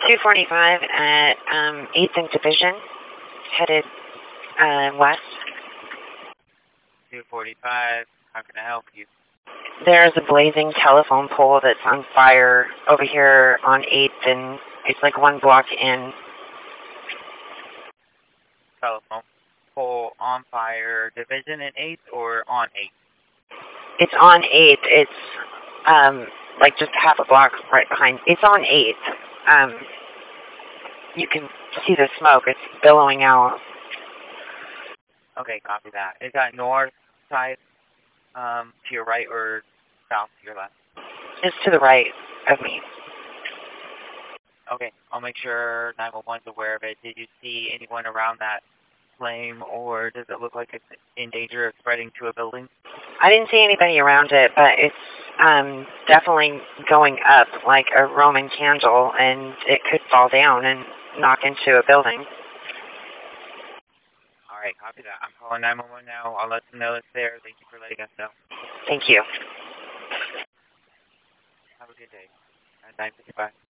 245 at 8th and Division, headed west. 245, how can I help you? There's a blazing telephone pole that's on fire over here on 8th, and it's like one block in. Telephone pole on fire, Division and 8th or on 8th? It's on 8th. It's like just half a block right behind. It's on 8th. You can see the smoke. It's billowing out. Okay, copy that. Is that north side to your right or south to your left? Just to the right of me. Okay, I'll make sure 911's aware of it. Did you see anyone around that flame, or does it look like it's in danger of spreading to a building? I didn't see anybody around it, but it's definitely going up like a Roman candle, and it could fall down and knock into a building. All right, copy that. I'm calling 911 now. I'll let them know it's there. Thank you for letting us know. Thank you. Have a good day. 955.